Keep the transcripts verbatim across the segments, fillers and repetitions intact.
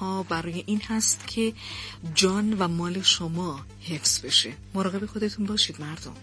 ها برای این هست که جان و مال شما حفظ بشه. مراقب خودتون باشید مردم.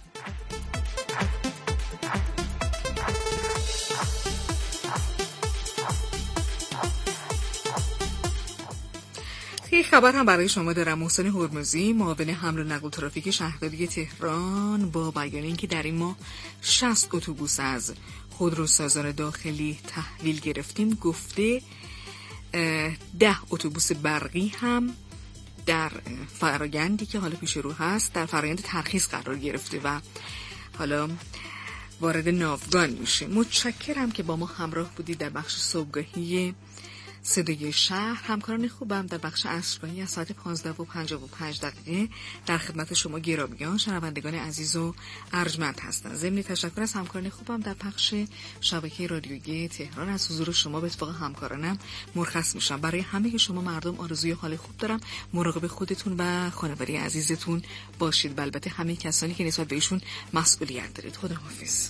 یک خبر هم برای شما دارم. محسن هرمزی، معاون حمل و نقل ترافیک شهرداری تهران، با بیان اینکه در این ماه شصت اتوبوس از خودروسازان داخلی تحویل گرفتیم، گفته ده اتوبوس برقی هم در فرآیندی که حالا پیش رو هست در فرآیند ترخیص قرار گرفته و حالا وارد ناوگان میشه. متشکرم که با ما همراه بودید در بخش صبحگاهی صدای شهر. همکاران خوبم در بخش عصرگاهی از ساعت پانزده و پنجاه و پنج دقیقه در خدمت شما گرامیان شنوندگان عزیز و ارجمند هستند. ضمن تشکر از همکاران خوبم در بخش شبکه رادیویی تهران. از حضور شما به اتفاق همکارانم مرخص میشم. برای همه شما مردم آرزوی حال خوب دارم. مراقب خودتون و خانواده عزیزتون باشید و البته همه کسانی که نسبت بهشون مسئولیت دارید. خداحافظ.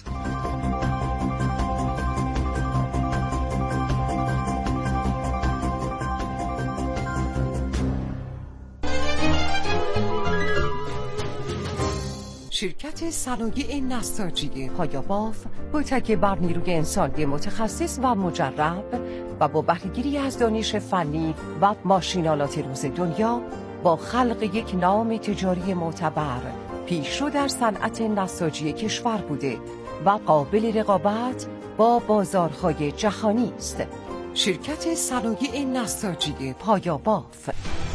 شرکت صنایع نساجی پایاباف با تکیه بر نیروی انسانی متخصص و مجرب و با بهره‌گیری از دانش فنی و ماشینالات روز دنیا با خلق یک نام تجاری معتبر پیشرو در صنعت نساجی کشور بوده و قابل رقابت با بازارهای جهانی است. شرکت صنایع نساجی پایاباف.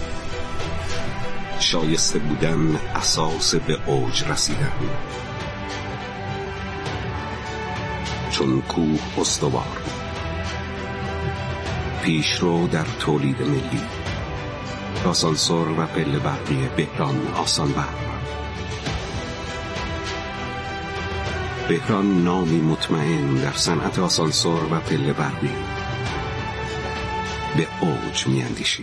شایسته بودن اساس به اوج رسیدن. چون کوه استوار، پیشرو در تولید ملی، آسانسور و پله برقی بهران آسان برق. بهران نامی مطمئن در صنعت آسانسور و پله برقی. به اوج میاندیشیم.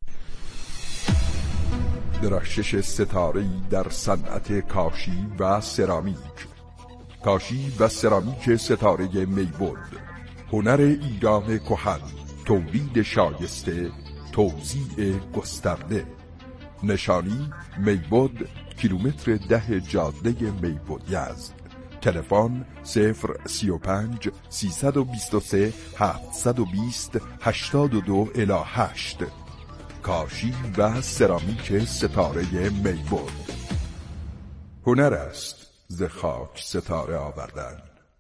درخشش ستاره‌ای در صنعت کاشی و سرامیک. کاشی و سرامیک ستاره میبود. هنر ایران کهن، تولید شایسته، توزیع گسترده. نشانی میبود، کیلومتر ده جاده میبود یزد. تلفن صفر سی و پنج سیصد و بیست و سه هفتصد و بیست هشتاد و دو الی هشت. کاشی و سرامیک ستاره میبود. هنر است ز خاک ستاره آوردن.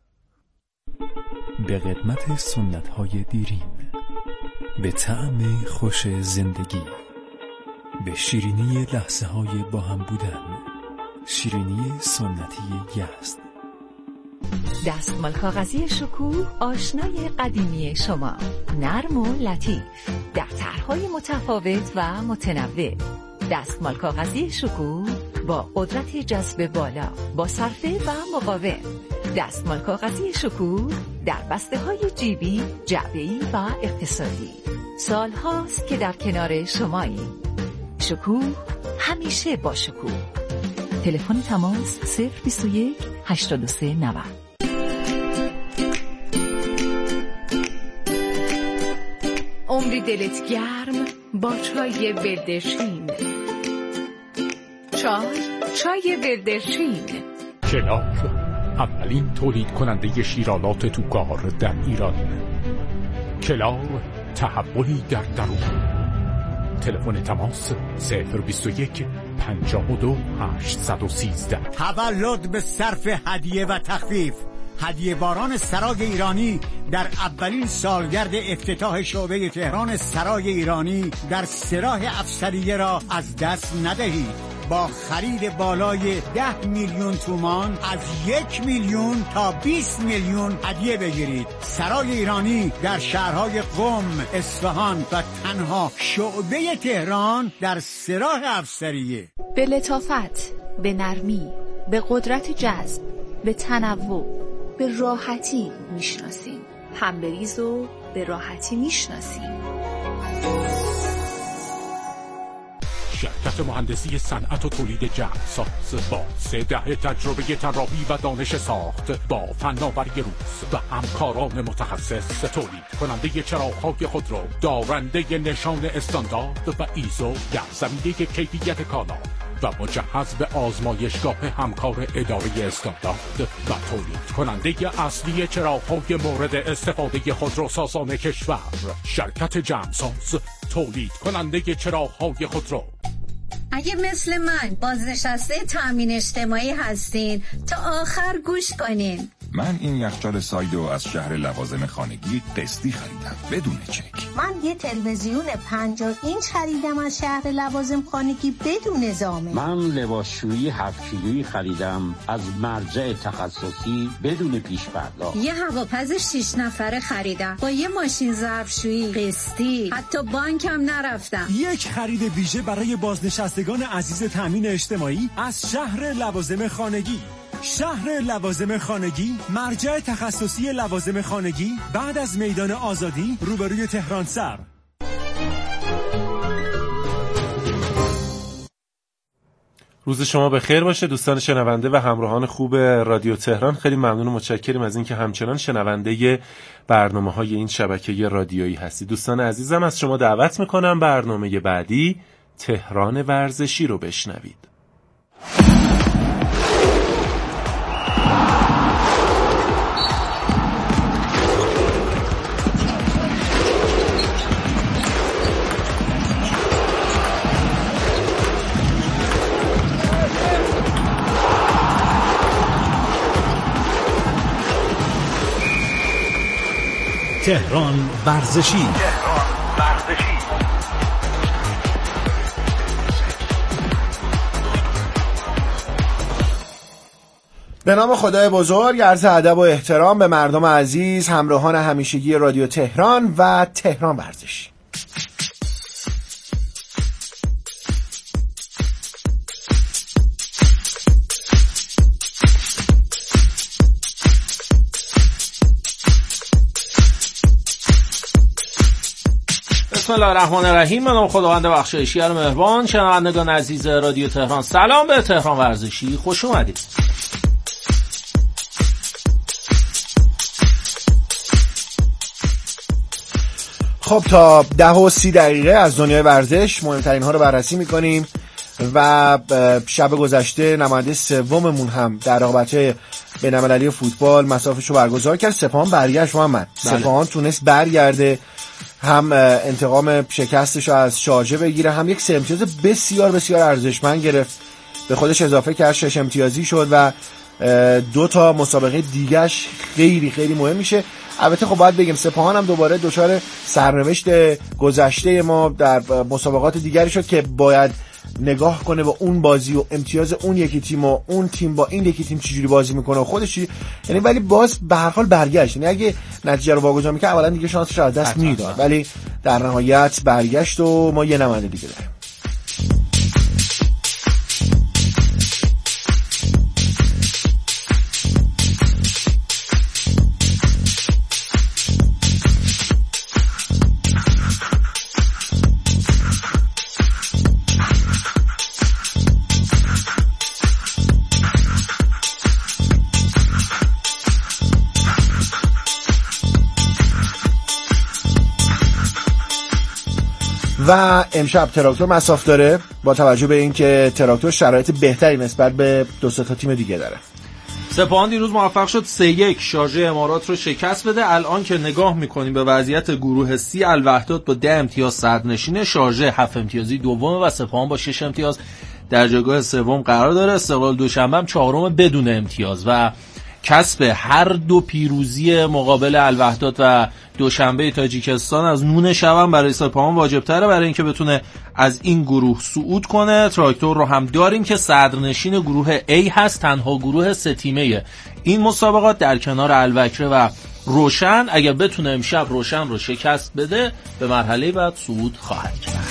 به قدمت سنت‌های دیرین، به طعم خوش زندگی، به شیرینی لحظه‌های با هم بودن. شیرینی سنتی یزد. دستمال کاغذی شکوه، آشنای قدیمی شما. نرم و لطیف در طرح‌های متفاوت و متنوع. دستمال کاغذی شکوه با قدرت جذب بالا، با صرفه و مقاوم. دستمال کاغذی شکوه در بسته‌های جیبی، جعبه‌ای و اقتصادی. سال هاست که در کنار شماییم. شکوه همیشه با شکوه. تلفن تماس صفر بیست و یک هشتاد و سه نود. عمری دلت گرم با چای بلدرشین. چای چای بلدرشین. کلاغ، اولین تولید کننده شیرالات توکار در ایران. کلاغ، تحولی در درون. تلفن تماس صفر بیست و یک پنجاه و دو هشتصد و سیزده. تولد به صرف هدیه و تخفیف. هدیه باران سرای ایرانی در اولین سالگرد افتتاح شعبه تهران سرای ایرانی در سراح افسریه را از دست ندهید. با خرید بالای ده میلیون تومان از یک میلیون تا بیست میلیون هدیه بگیرید. سرای ایرانی در شهرهای قم، اصفهان و تنها شعبه تهران در سراح افسریه. به لطافت، به نرمی، به قدرت جذب، به تنوع، به راحتی میشناسیم. همبریز و به راحتی میشناسیم. شرکت مهندسی صنعت و تولید جهازساز با سه دهه تجربه طراحی و دانش ساخت با فناوری روز و همکاران متخصص، تولید کننده چراغ‌های خودرو دارنده نشان استاندارد و ایزو در زمینه کیفیت کالا و مجهز به آزمایشگاه همکار اداره استاندارد و تولید کننده اصلی چراغ‌های مورد استفاده خودروسازان کشور. شرکت جمساز، تولید کننده چراغ‌های خودرو. اگه مثل من بازنشسته تأمین اجتماعی هستین تا آخر گوش کنین. من این یخچال سایدو از شهر لوازم خانگی قسطی خریدم بدون چک. من یه تلویزیون پنجاه اینچ خریدم از شهر لوازم خانگی بدون زامن. من لباسشویی هفت کیلویی خریدم از مرجع تخصصی بدون پیش پرداخت. یه هواپز شش نفره خریدم با یه ماشین ظرفشویی قسطی، حتی بانک هم نرفتم. یک خرید ویژه برای بازنشستگان عزیز تأمین اجتماعی از شهر لوازم خانگی. شهر لوازم خانگی، مرجع تخصصی لوازم خانگی بعد از میدان آزادی روبروی تهران سر. روز شما بخیر باشه دوستان شنونده و همراهان خوب رادیو تهران. خیلی ممنون و متشکریم از اینکه همچنان شنونده برنامه‌های این شبکه رادیویی هستید. دوستان عزیزم از شما دعوت میکنم برنامه بعدی تهران ورزشی رو بشنوید. تهران ورزشی. به نام خدای بزرگ، عرض ادب و احترام به مردم عزیز، همراهان همیشگی رادیو تهران و تهران ورزشی. بسم الله الرحمن الرحیم. من خداوند بخشایشگر مهربان. شنوندگان عزیز رادیو تهران، سلام به تهران ورزشی، خوش اومدید. خب تا ده و سی دقیقه از دنیای ورزش مهمترین ها رو بررسی میکنیم و شب گذشته نماینده سوممون هم در رقابت‌های بین‌المللی فوتبال مسافش رو برگزار کرد. سپاهان برگشت محمد. بله. سپاهان تونست برگرده، هم انتقام شکستش رو از شارجه بگیره، هم یک سه امتیاز بسیار بسیار ارزشمند گرفت، به خودش اضافه کرد، شش امتیازی شد و دو تا مسابقه دیگهش خیلی خیلی مهم میشه. البته خب باید بگیم سپاهان هم دوباره دچار سرنوشت گذشته ما در مسابقات دیگری شد که باید نگاه کنه با اون بازی و امتیاز اون یکی تیم و اون تیم با این یکی تیم چجوری بازی میکنه و خودش، یعنی ولی باز به هر حال برگشت. یعنی اگه نتیجه رو واگذار میکنه اولا دیگه شانسش رو از دست میداد، ولی در نهایت برگشت و ما یه نماینده دیگه داریم. و امشب تراکتور مصاف داره، با توجه به اینکه تراکتور شرایط بهتری نسبت به دو سه تا تیم دیگه داره. سپاهان دیروز موفق شد سه یک شارژه امارات رو شکست بده. الان که نگاه میکنیم به وضعیت گروه سی، الوحدات با ده امتیاز صدرنشینه، شارژه هفت امتیازی دومه و سپاهان با شش امتیاز در جایگاه سوم قرار داره. استقلال دوشنبه هم چهارم بدون امتیاز و کسب هر دو پیروزی مقابل الوحدات و دوشنبه تاجیکستان از نون شب برای سپاهان واجب تره برای اینکه بتونه از این گروه صعود کنه. تراکتور رو هم داریم که صدرنشین گروه A هست، تنها گروه سه تیمه این مسابقات در کنار الوکره و روشن. اگر بتونه امشب روشن رو شکست بده به مرحله بعد صعود خواهد کرد.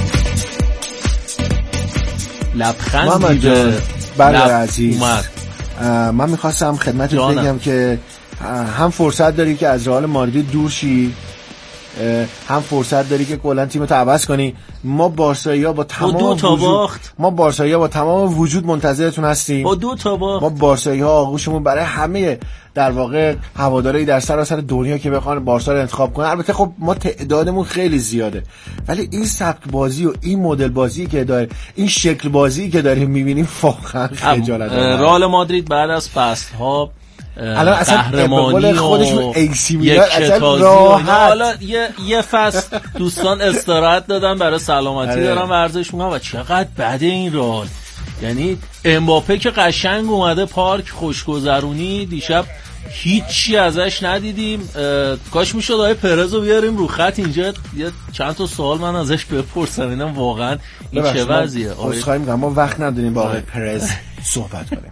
لبخندی به لب عزیز اومد. من میخواستم خدمتت بگم که هم فرصت داری که از رئال مادرید دور شی، هم فرصت داری که کلا تیمتو عوض کنی. ما بارسایی‌ها با تمام دو تا وجود باخت ما بارسایی‌ها با تمام وجود منتظرتون هستیم. با دو تا باخت ما بارسایی‌ها آغوشمون برای همه در واقع هواداری در سراسر دنیا که بخوان بارسا رو انتخاب کنن. البته خب ما تعدادمون خیلی زیاده، ولی این سبک بازی و این مدل بازی که داره، این شکل بازی که داریم می‌بینیم واقعا خجالت آور. رئال مادرید بعد از فصل‌ها الان اصلا قهرمانی خودشون ای سی میلان اصلا راحت حالا یه یه فصل دوستان استراحت دادن برای سلامتی دارن ورزش میکنن و چقدر بده این رئال. یعنی امباپه که قشنگ اومده پارک خوشگذرونی دیشب هیچی ازش ندیدیم. کاش میشد آقای پرزو بیاریم رو خط اینجا یه چند تا سوال من ازش بپرسم اینم واقعا این چه وضعیه. عذرخواهی میکنم ما وقت نداریم با آقای پرز صحبت کنیم.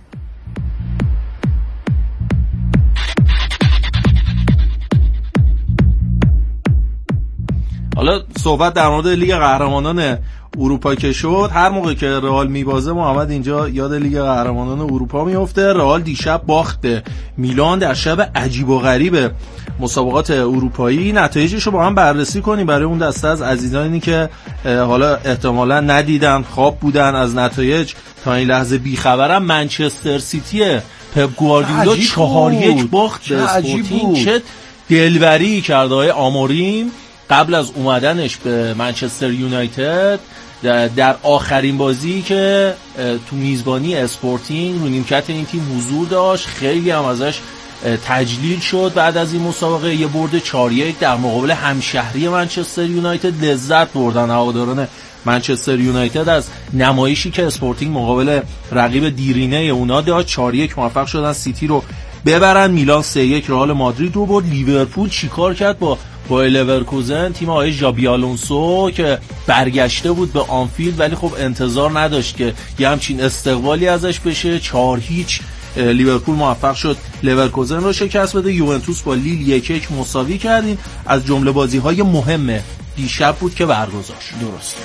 حالا صحبت در مورد لیگ قهرمانان اروپا که شد، هر موقع که رئال میبازه محمد اینجا یاد لیگ قهرمانان اروپا میفته. رئال دیشب باخت به میلان در شب عجیب و غریب مسابقات اروپایی. نتایجش رو با هم بررسی کنیم برای اون دسته از عزیزانی که حالا احتمالا ندیدن، خواب بودن از نتایج تا این لحظه بیخبرن. منچستر سیتی پپ گواردیولا چهار یک باخت به اسپورتینگ. چه دلبری کرده های آموریم قبل از اومدنش به منچستر یونایتد در آخرین بازی که تو میزبانی اسپورتینگ رو نیمکت این تیم حضور داشت. خیلی هم ازش تجلیل شد. بعد از این مسابقه یه برد چهار یک در مقابل همشهری منچستر یونایتد لذت بردن هواداران منچستر یونایتد از نمایشی که اسپورتینگ مقابل رقیب دیرینه اونا داشت. چهار یک موفق شدن سیتی رو ببرن. میلان سه یک رئال مادرید رو برد. لیورپول چیکار کرد با با لورکوزن، تیم آقای ژابی آلونسو که برگشته بود به آنفیلد ولی خب انتظار نداشت که یه همچین استقبالی ازش بشه. چهار هیچ لیورپول موفق شد لورکوزن رو شکست بده. یوونتوس با لیل یک یک مساوی کردین. از جمله بازی‌های مهم دیشب بود که برگزار شد. درست.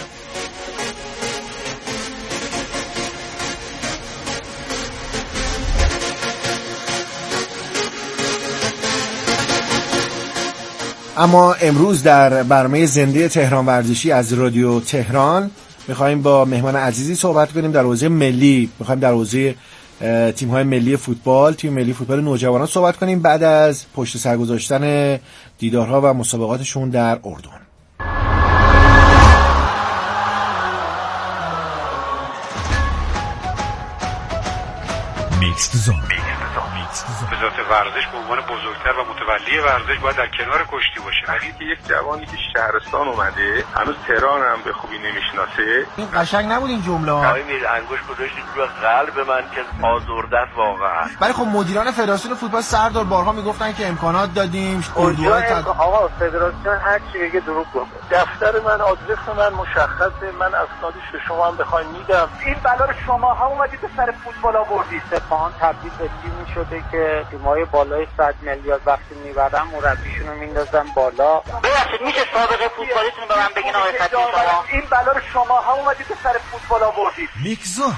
اما امروز در برنامه زنده تهران ورزشی از رادیو تهران میخوایم با مهمان عزیزی صحبت کنیم در حوزه ملی. میخوایم در حوزه تیم‌های ملی فوتبال، تیم ملی فوتبال نوجوانان صحبت کنیم بعد از پشت سر گذاشتن دیدارها و مسابقاتشون در اردن. میکس زون. وزارت ورزش به عنوان بزرگتر و متولی ورزش باید در کنار کشتی باشه. ولی یک جوانی که شهرستان اومده هنوز تهران هم به خوبی نمیشناسه. این قشنگ نبود این جمله ها. آقای میر انگوش گذاشتید روی قلب من که آزردت واقعا. ولی خب مدیران فدراسیون فوتبال سردار بارها میگفتن که امکانات دادیم. اردوها تد... آقا فدراسیون هر چی بگه دروغ گفته. دفتر من، آدرس من مشخصه، من اسنادش به شما هم بخواید میدم. این بلا رو شما ها اومدید به سر فوتبال آوردید. سپاهان تبدیل به تیمی شده که تیم‌های بالای صد میلیارد وقتی میبرن مربیشون رو میندازن بالا. ببخشید میشه سابقه فوتبالیتون به من بگین آقای خطیب شما؟ این بلا رو شما ها اومدید به سر فوتبال آوردید. میکزون.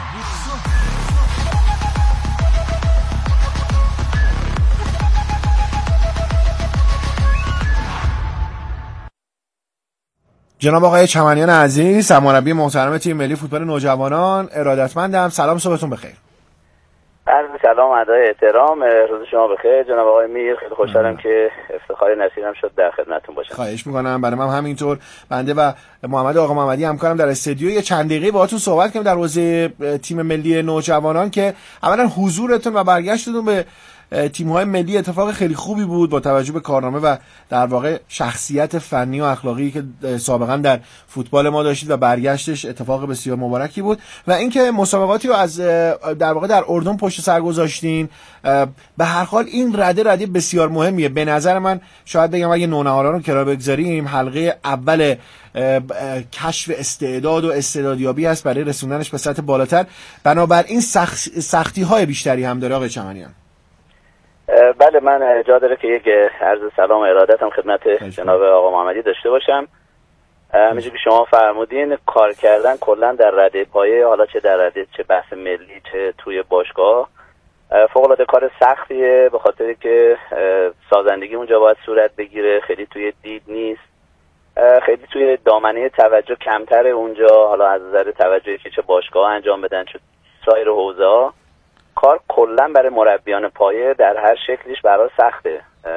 جناب آقای چمنیان عزیز، سرمربی محترم تیم ملی فوتبال نوجوانان، ارادتمندم. سلام، صبحتون بخیر. عرض سلام، ادای احترام، روز شما بخیر جناب آقای میر. خیلی خوشحالم که افتخار نصیبم شد در خدمتتون باشم. خواهش میکنم. برای من همینطور. بنده و محمد آقا محمدی همکارم در استودیو یه چند دقیقه باهاتون صحبت کنیم در حوزه تیم ملی نوجوانان که اولا حضورتون و برگشتتون به تیم‌های ملی اتفاق خیلی خوبی بود با توجه به کارنامه و در واقع شخصیت فنی و اخلاقی که سابقا در فوتبال ما داشتید و برگشتش اتفاق بسیار مبارکی بود و اینکه مسابقاتی رو از در واقع در اردن پشت سر گذاشتین. به هر حال این رده رده بسیار مهمیه به نظر من. شاید بگم اگه نونهاران رو کنار بگذاریم حلقه اول کشف استعداد و استعدادیابی هست برای رسوندنش به سطح بالاتر. بنابراین سخت سختی‌های بیشتری هم داره آقای چمنیان. بله، من جا داره که یک عرض سلام و ارادت هم خدمت جناب آقا محمدی داشته باشم. همینجور که شما فرمودین کار کردن کلا در رده پایه، حالا چه در رده چه بحث ملی چه توی باشگاه، فوق العاده کار سختیه به خاطر که سازندگی اونجا باید صورت بگیره، خیلی توی دید نیست، خیلی توی دامنه توجه کمتره اونجا، حالا از نظر توجهی که چه باشگاه انجام بدن چه سایر حوزه ها. کار کلا برای مربیان پایه در هر شکلیش برای سخته،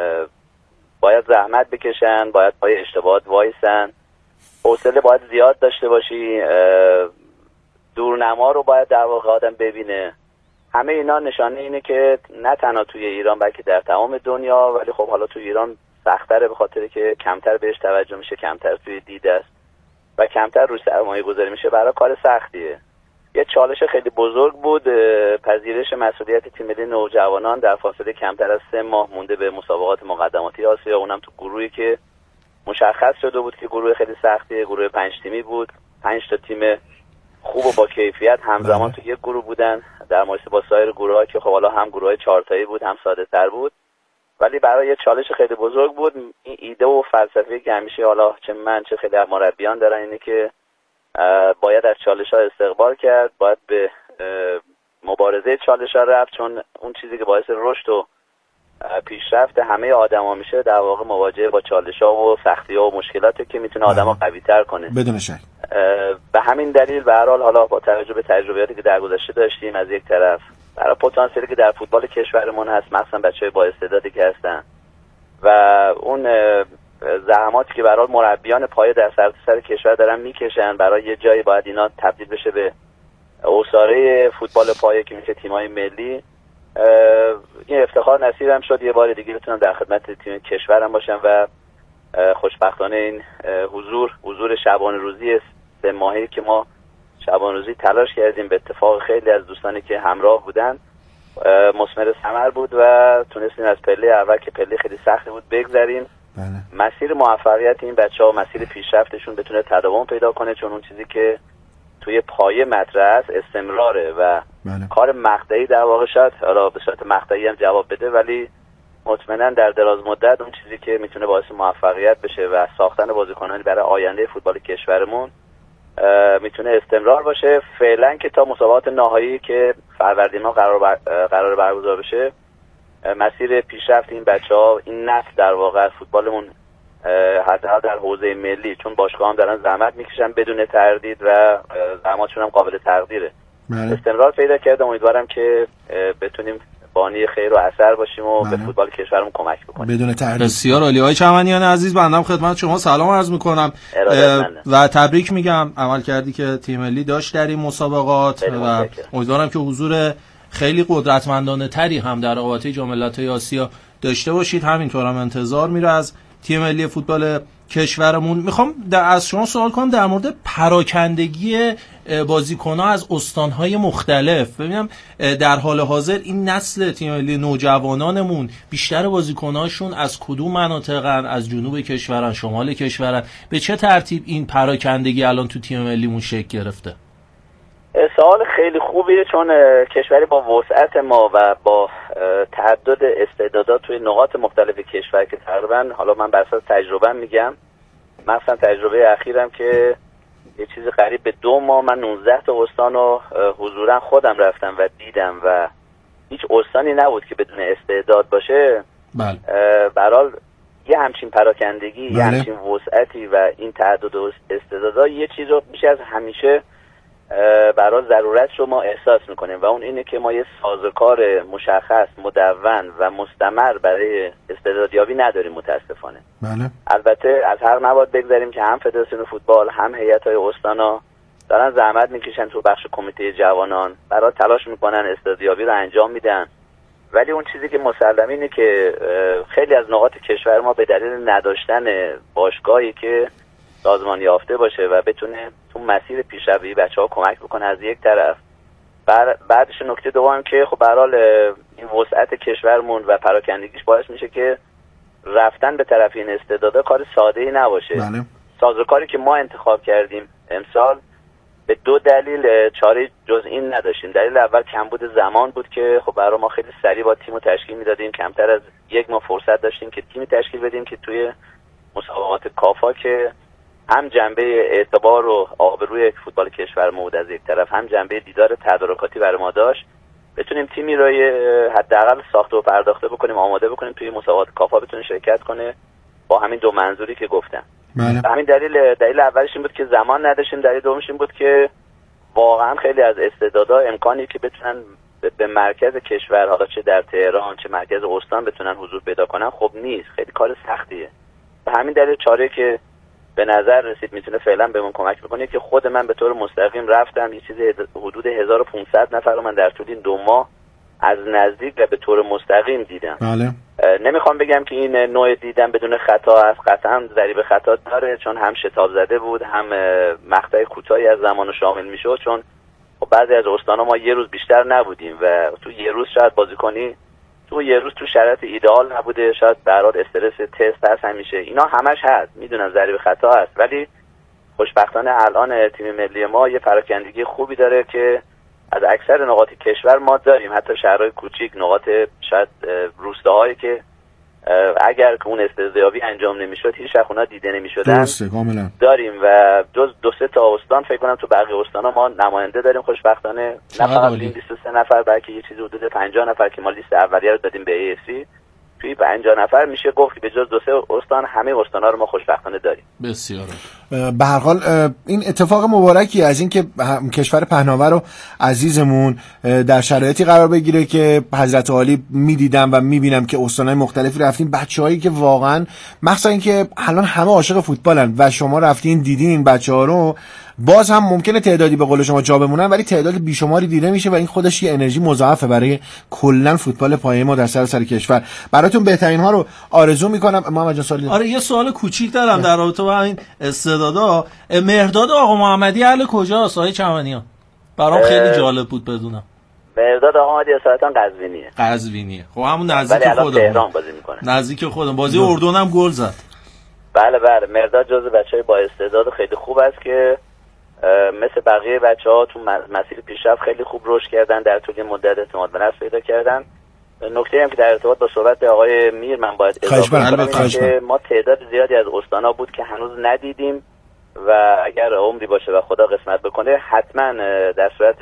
باید زحمت بکشن، باید پای اشتباهات وایسن، حوصله باید زیاد داشته باشی، دورنما رو باید در واقع آدم ببینه. همه اینا نشانه اینه که نه تنها توی ایران بلکه در تمام دنیا، ولی خب حالا توی ایران سخت‌تره به خاطر که کمتر بهش توجه میشه، کمتر توی دید است و کمتر روش سرمایه گذاری میشه. برای کار سختیه. یه چالش خیلی بزرگ بود پذیرش مسئولیت تیم ملی نوجوانان در فاصله کمتر از سه ماه مونده به مسابقات مقدماتی آسیا، اونم تو گروهی که مشخص شده بود که گروه خیلی سختیه، گروه پنج تیمی بود، پنج تا تیم خوب و با کیفیت همزمان تو یک گروه بودن در مقایسه با سایر گروه‌ها که خب حالا هم گروه چهار تایی بود هم ساده‌تر بود. ولی برای یه چالش خیلی بزرگ بود. این ایده و فلسفه که همیشه حالا چه من چه خیلی از مربیان دارن اینه که باید از چالش‌ها استقبال کرد، باید به مبارزه چالش‌ها رفت، چون اون چیزی که باعث رشد و پیشرفت همه آدما میشه در واقع مواجهه با چالش‌ها و سختی‌ها و مشکلاتی که میتونه آدمو قوی‌تر کنه. بدون شک. به همین دلیل به هر حال حالا با توجه به تجربیاتی که در گذشته داشتیم از یک طرف، برای پتانسیلی که در فوتبال کشورمون هست، مثلا بچه‌های با استعدادی که هستن و اون زحماتی که برای مربیان پایه در سرتاسر کشور دارن میکشن، برای یه جایی باید اینا تبدیل بشه به اسطوره فوتبال پایه که میشه تیم‌های ملی. این افتخار نصیبم شد یه بار دیگه بتونم در خدمت تیم کشورم باشم و خوشبختانه این حضور حضور شبانه روزی سه ماهی که ما شبانه روزی تلاش کردیم به اتفاق خیلی از دوستانی که همراه بودن مثمر ثمر بود و تونستیم از پله اول که پله خیلی سختی بود بگذریم. بله. مسیر موفقیت این بچه‌ها، مسیر پیشرفتشون بتونه تداوم پیدا کنه، چون اون چیزی که توی پایه مطرح است استمراره و بله. کار مقطعی در واقع شاید حالا به صورت مقطعی هم جواب بده، ولی مطمئنا در دراز مدت اون چیزی که میتونه باعث موفقیت بشه و ساختن بازیکنانی برای آینده فوتبال کشورمون میتونه استمرار باشه. فعلا که تا مسابقات نهایی که فروردین ماه قرار بر... قرار برگزار بشه، مسیر پیشرفت این بچه‌ها، این نسل در واقع فوتبالمون حداقل در حوزه ملی، چون باشگاه هم دارن زحمت میکشن بدون تردید و زحماتشون هم قابل تقدیره، بله. استمرار پیدا کرده. امیدوارم که بتونیم بانی خیر و اثر باشیم و بله. به فوتبال کشورمون کمک بکنیم بدون تردید. بسیار عالی. آقای چمنیان عزیز، بنده خدمت شما سلام عرض میکنم و تبریک میگم عمل کردی که تیم ملی داشت در این مسابقات و امیدوارم که حضور خیلی قدرتمندانه تری هم در رقابت‌های جام ملت‌های آسیا داشته باشید. همینطور هم انتظار میره از تیم ملی فوتبال کشورمون. میخوام از شما سوال کنم در مورد پراکندگی بازیکن‌ها از استان‌های مختلف. ببینم در حال حاضر این نسل تیم ملی نوجوانانمون بیشتر بازیکن‌هاشون از کدوم مناطقن؟ از جنوب کشورن، شمال کشورن؟ به چه ترتیب این پراکندگی الان تو تیم ملیمون شکل گرفته؟ سوال خیلی خوبیه، چون کشوری با وسعت ما و با تعدد استعدادات توی نقاط مختلف کشور که تقریبا، حالا من بر اساس تجربه میگم، مثلا تجربه اخیرم که یه چیز قریب به دو ماه من نوزده تا استان رو حضورا خودم رفتم و دیدم و هیچ استانی نبود که بدون استعداد باشه. بله. برحال یه همچین پراکندگی، بله. یه همچین وسعتی و این تعدد استعدادها یه چیز رو بیش از همیشه برای ضرورت رو ما احساس میکنیم و اون اینه که ما یه سازوکار مشخص، مدون و مستمر برای استعدادیابی نداریم متاسفانه. بله. البته از هر نباید بگذاریم که هم فدراسیون فوتبال هم هیئت‌های استانا دارن زحمت میکشن تو بخش کمیته جوانان، برای تلاش میکنن استعدادیابی رو انجام میدن، ولی اون چیزی که مسلم اینه که خیلی از نقاط کشور ما به دلیل نداشتن باشگاهی که سازمان یافته باشه و بتونه تو مسیر پیشروی بچه‌ها کمک بکنه از یک طرف، بعدش نکته دوم که خب به هر حال این وسعت کشورمون و پراکندگیش باعث میشه که رفتن به طرف این استعدادا کار ساده‌ای نباشه. بله. سازوکاری که ما انتخاب کردیم امسال به دو دلیل چاره جز این نداشتیم. دلیل اول کمبود زمان بود که خب برای ما خیلی سریع با تیمو تشکیل میدادیم، کمتر از یک ماه فرصت داشتیم که تیمی تشکیل بدیم که توی مسابقات کافا که هم جنبه اعتبار و آبروی فوتبال کشور ما بود از یک طرف، هم جنبه دیدار تدارکاتی برای ما داشت، بتونیم بتونیم تیمی رو حداقل ساخته و پرداخته بکنیم، آماده بکنیم توی مسابقات کافا بتونه شرکت کنه، با همین دو منظوری که گفتم. بله. همین دلیل دلیل اولش این بود که زمان نداشتیم، دلیل دومش این بود که واقعا خیلی از استعدادها امکانی که بتونن به مرکز کشور، حالا چه در تهران چه مرکز استان، بتونن حضور پیدا کنن، خب نیست، خیلی کار سختیه. به همین دلیل چاره که به نظر رسید میتونه فعلا بهمون کمک بکنه که خود من به طور مستقیم رفتم یه چیز حدود هزار و پانصد نفر رو من در طول این دو ماه از نزدیک و به طور مستقیم دیدم. بله. نمیخوام بگم که این نوع دیدن بدون خطا است، قطعا ضریب خطا داره، چون هم شتاب زده بود، هم مقطع کوتاهی از زمانو شامل میشد، چون خب بعضی از استانا ما یه روز بیشتر نبودیم و تو یه روز شاید بازیکنی تو یه روز تو شرایط ایدئال نبوده، شاید به هر حال استرس تست هست، همیشه اینا همش هست، میدونم ضریب خطا هست، ولی خوشبختانه الان تیم ملی ما یه پراکندگی خوبی داره که از اکثر نقاط کشور ما داریم، حتی شهرهای کوچیک، نقاط شاید روستاهایی که اگر که اون استعدادیابی انجام نمیشد هیچ وقت اونا دیده نمیشدن درسته کاملا داریم و دو دو سه تا استان فکر کنم تو بقیه استانا ما نماینده داریم خوشبختانه، نه فقط بیست و سه نفر بلکه یه چیزی حدود پنجاه نفر که ما لیست اولیه رو دادیم به ای اف سی، توی پنجاه نفر میشه گفت که به جز دو سه استان همه استانا رو ما خوشبختانه داریم. بسیار. به هر حال این اتفاق مبارکی از این که کشور پهناور رو عزیزمون در شرایطی قرار بگیره که حضرت عالی میدیدم و میبینم که استانهای مختلفی رفتین، بچه‌هایی که واقعا مخصوصا این که الان همه عاشق فوتبالن و شما رفتین دیدین این بچه‌ها رو، باز هم ممکنه تعدادی به قول شما جا بمونن ولی تعداد بیشماری دیده میشه و این خودش یه انرژی مضاعفه برای کلا فوتبال پایه ما در سراسر کشور. براتون بهترین ها رو آرزو میکنم. محمد جان سوالی؟ آره یه سوال کوچیک دارم در رابطه با این استعدادا. مهرداد آقا محمدی اهل کجاست؟ آقای چمنیان برام خیلی جالب بود بدونم. مهرداد آقا محمدی اصالتا قزوینیه. قزوینیه. خب همون نزدیک خودمون. تهران بازی میکنه. نزدیک خودم. بازی اردن هم گل زد. بله بله مهرداد جزو بچهای با استعداد خیلی خوب است که مثل بقیه بچه‌ها تو مسیر پیشرفت خیلی خوب رشد کردن، در طول مدت اعتماد به نفس پیدا کردن. نکته هم که در ارتباط با صحبت آقای میر من باید اضافه کنم که ما تعداد زیادی از استانا بود که هنوز ندیدیم و اگر عمری باشه و خدا قسمت بکنه حتما در صورت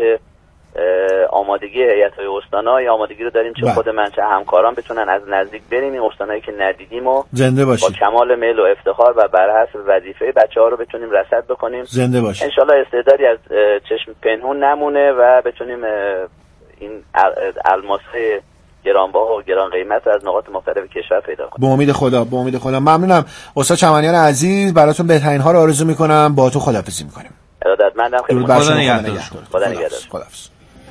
آمادگی هیئت‌های استانا یا آمادگی رو داریم چه خود من چه همکاران بتونن از نزدیک بریم این استانایی که ندیدیم و زنده باشیم با کمال میل و افتخار و بر حسب وظیفه بچه‌ها رو بتونیم رصد بکنیم. زنده باشیم. ان شاءالله استعدادی از چشم پنهون نمونه و بتونیم این الماس‌های گرانبها و گران قیمت از نقاط مختلف کشور پیدا کنیم. به امید خدا، به امید خدا. ممنونم استاد چمنیان عزیز، براتون بهترین ها رو آرزو می‌کنم. با تو خداحافظی می‌کنیم. ارادتمندم. خیلی خدا نگهدار. خدا نگهدار. خداحافظ.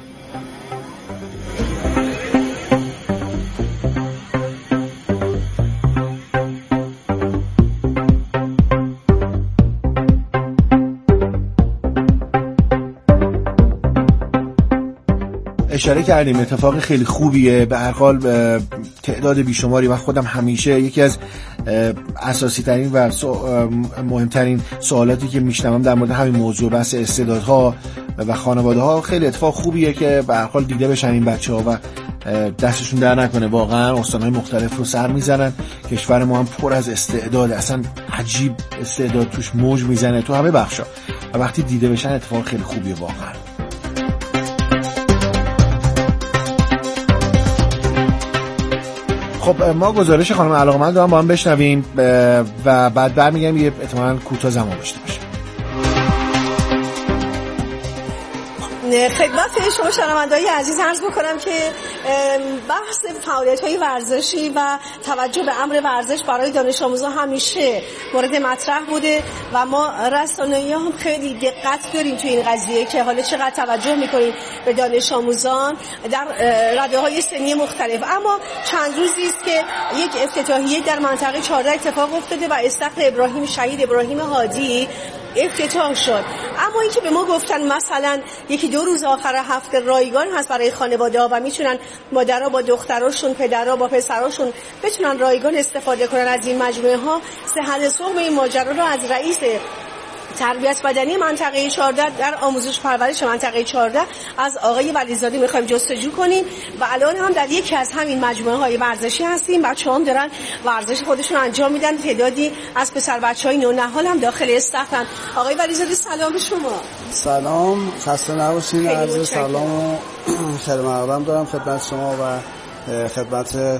اشاره کردیم اتفاق خیلی خوبیه، به هر حال تعداد بیشماری و خودم همیشه یکی از اساسی ترین و مهمترین سوالاتی که میشنوم در مورد همین موضوع بحث استعدادها و خانواده ها، خیلی اتفاق خوبیه که به هر حال دیده بشن این بچه‌ها و دستشون در نکنه. واقعا استان‌های مختلف رو سر میزنن، کشور ما هم پر از استعداد، اصلا عجیب استعداد توش موج میزنه تو همه بخشا و وقتی دیده بشن اتفاق خیلی خوبیه واقعا. خب ما گزارش خانم علاقمند رو هم با هم بشنویم و بعد برمیگردیم یه احتمالاً کوتاه زمان داشته باشیم. خدمت شما شنونده‌های عزیز عرض بکنم که بحث فعالیت‌های ورزشی و توجه به امر ورزش برای دانش آموزان همیشه مورد مطرح بوده و ما رسانه‌ای هم خیلی دقت داریم تو این قضیه که حالا چقدر توجه می‌کنیم به دانش آموزان در رده‌های سنی مختلف. اما چند روزی است که یک افتتاحیه در منطقه چهارده اتفاق افتاده و استخر ابراهیم شهید ابراهیم هادی افتتاح شد. اما اینکه به ما گفتن مثلا یکی دو روز آخر هفته رایگان هست برای خانواده‌ها و میتونن مادرها با دختراشون، پدرها با پسراشون بتونن رایگان استفاده کنن از این مجموعه ها، صحت صبح این ماجرا رو از رئیس تربیت بدنی منطقه چهارده در آموزش پرورش منطقه چهارده از آقای ولیزاده میخوایم جستجو کنیم و الان هم در یکی از همین مجموعه های ورزشی هستیم. بچه‌ها هم دارن ورزش خودشون انجام میدن، تعدادی از پسر بچهای نونهال هم داخل استخرن. آقای ولیزاده سلام به شما. سلام، خسته نباشید. عرض سلام و خیر مقدم دارم خدمت شما و خدمت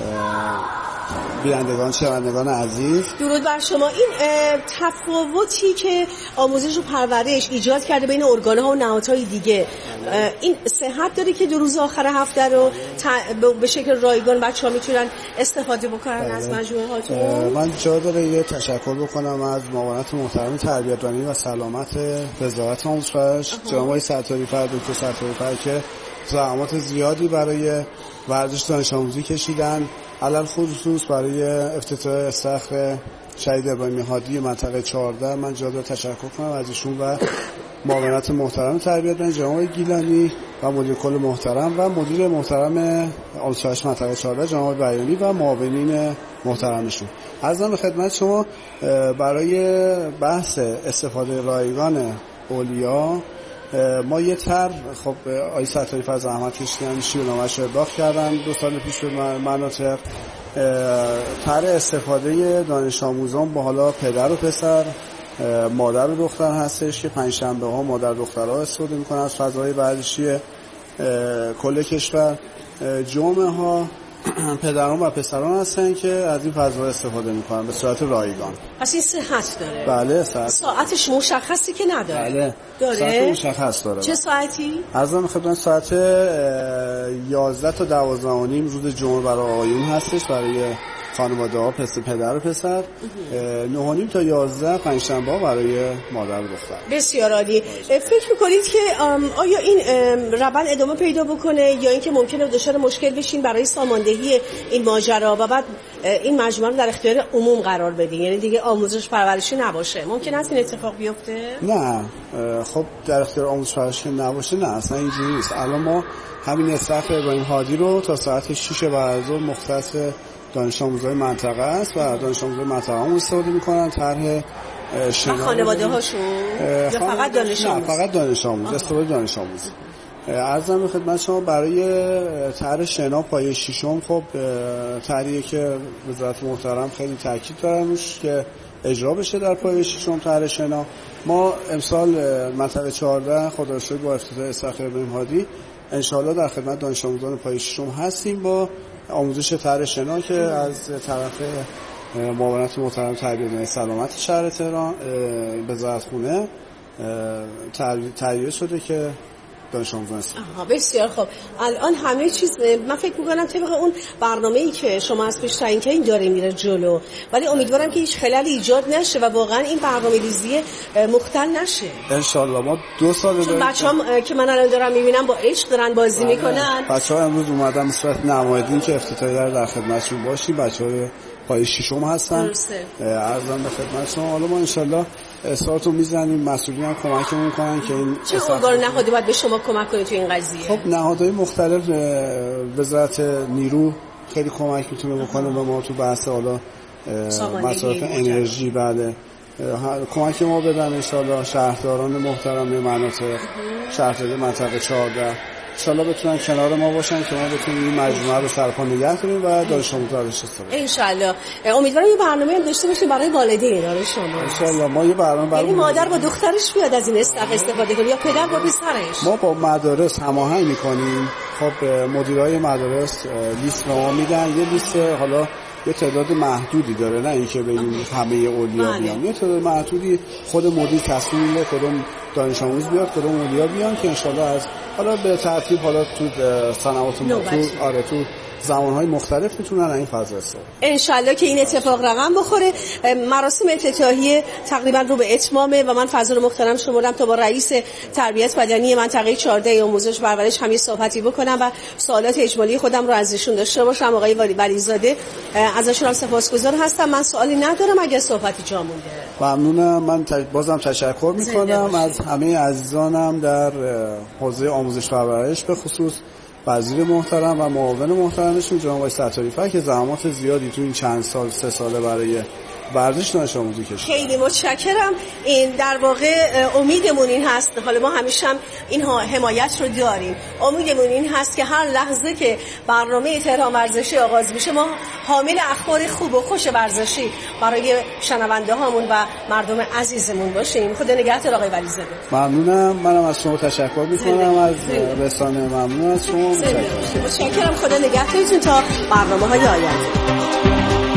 بینندگان شنوندگان عزیز. درود بر شما. این تفاوتی که آموزش و پرورش ایجاد کرده بین ارگان‌ها و نهادهای دیگه، این صحت داره که دو روز آخر هفته رو به شکل رایگان بچه‌ها میتونن استفاده بکنن بله. از مجموعه هاتون؟ من جا داره یه تشکر بکنم از معاونت محترم تربیت‌دانی و سلامت وزارت آموزش و پرورش جناب آقای ستاری فر دکتر ستاری فر که زحمات زیادی برای ورزش دانش آموزی کشیدن، علل خصوص برای افتتاح استخر شهید ابراهیم هادی منطقه چهارده. من جا دارم تشکر کنم از ایشون و معاونت محترم تربیت‌دانی جناب آقای گیلانی و مدیر کل محترم و مدیر محترم آموزش پرورش منطقه چهارده جناب آقای بیانی و معاونین محترمشون. عرضم به خدمت شما برای بحث استفاده رایگان اولیا ما یه تر خب آقای ستاری فر زحمت کشیدن، شیرنامه‌اش رو ابلاغ کردن دو سال پیش به مناطق. تر استفاده دانش آموزان با حالا پدر و پسر، مادر و دختر هستش که پنجشنبه ها مادر دخترها استفاده میکنن از فضای ورزشی کل کشور. جمعه ها پدران و پسران هستن که از این فضا استفاده میکنن به صورت رایگان. پس این صحت داره؟ بله صحت. ساعتش مشخصی که نداره؟ بله داره؟ ساعت مشخص داره. چه ساعتی؟ عرضم خدمت ساعت یازده تا دوازده و نیم روز جمعه برای آقایون هستش، برای خانواده ها پسر پدر و پسر، نه و نیم تا یازده پنجشنبه برای مادر و دختر. بسیار عالی. فکر میکنید که آیا این روند ادامه پیدا بکنه یا اینکه ممکنه دچار مشکل بشین برای ساماندهی این ماجرا و بعد این مجموعه رو در اختیار عموم قرار بدین، یعنی دیگه آموزش پرورشی نباشه؟ ممکن است این اتفاق بیفته؟ نه خب در اختیار آموزش پرورشی نباشه نه، اصلا اینجوری نیست. الان ما همین استخر ابراهیم هادی رو تا ساعت شش بعد از ظهر مختص دانش آموزای منطقه است و دانش آموزای منطقه هم استفاده میکنن. طرح شنا خانواده هاشون یا فقط دانش آموز؟ نه فقط دانش آموز، استفاده دانش آموز. عرضم به خدمت شما برای طرح شنا پایه ششم خب طرحیه که وزارت محترم خیلی تاکید دارن روش که اجرا بشه در پایه ششم طرح شنا. ما امسال منطقه چهارده خدا رو شکر با افتتاح استخر ابراهیم هادی ان شاءالله در خدمت دانش آموزان پایه ششم هستیم با آموزش طرح شنا که از طرف معاونت محترم تربیت‌دانی سلامت شهر تهران وزارتخونه تهیه شده که دانش آموزان استفاده. بسیار خوب. الان همه چیز من فکر می‌کنم طبق اون برنامه‌ای که شما از پیش تعیین کردین داره میره جلو، ولی امیدوارم که هیچ خلالی ایجاد نشه و واقعا این برنامه‌ریزی مختل نشه. ان شاءالله ما دو سال داریم. بچه‌ها که من الان دارم می‌بینم با عشق دارن بازی می‌کنن. بچه‌ها امروز اومدن به صورت نمایندگی که افتتاحیه در, در خدمتشون باشیم. بچه‌های پای ششم هستن. عرضم به خدمت شما حالا ما ان شاءالله استارتو میزنیم، مسئولین هم کمکمون میکنن که این چه ارگان نهادی باید به شما کمک کنه تو این قضیه؟ خب نهادهای مختلف، وزارت نیرو خیلی کمک میتونه بکنه به ما تو بحث حالا مصرف انرژی. بعد کمک ما بدن ان شاءالله شهرداران محترم مناطق، شهرداری منطقه چهارده انشالله بتونن کنار ما باشن که ما بتونیم این مجموعه رو سرپا نگه داریم و دانش آموزا روش استفاده کنیم. انشالله. امیدوارم یه برنامه هم داشته باشیم برای والدین دانش شما. انشالله ما یه برنامه برای یعنی مادر با دخترش بیاد از این استخر استفاده کنه یا پدر با پسرش. ما با مدارس هماهنگ می‌کنیم. خب مدیرای مدارس لیست به ما میدن، یه لیست حالا یه تعداد محدودی داره، نه اینکه بگیم همه اولیا بیان، یه تعداد محدودی خود مدیر تصمیم میگیره کدوم دانش آموز بیاد کدوم اولیا بیان که انشالله از حالا به ترتیب حالا تو سنوات تو آره تو زمانهای مختلف میتونن این فضا استفاده. انشالله که این اتفاق رقم بخوره. مراسم افتتاحیه تقریبا رو به اتمامه و من فضل محترم شمردم تا با رئیس تربیت بدنی منطقه چهارده آموزش پرورش هم یه صحبتی بکنم و سوالات اجمالی خودم رو ازشون داشته باشم. آقای ولیزاده ازشون هم سپاسگزار هستم. من سوالی ندارم اگه صحبتی جا مونده. ممنونم. من بازم تشکر میکنم از همه عزیزانم در حوزه آموزش پرورش، به خصوص وزیر محترم و معاون محترمشون جناب آقای ستاری فر که زحمات زیادی تو این چند سال سه ساله برای ورزش دانش آموزی کشور. خیلی متشکرم. این در واقع امیدمون این هست، حالا ما همیشه هم این حمایت رو داریم، امیدمون این هست که هر لحظه که برنامه تهران ورزشی آغاز میشه ما حامل اخبار خوب و خوش ورزشی برای شنونده هامون و مردم عزیزمون باشیم. خدا نگهدار آقای ولیزاده. ممنونم. منم از شما تشکر میکنم، از رسانه ممنون از شما. متشکرم. خدا نگهدارتون تا برنامه‌های آینده.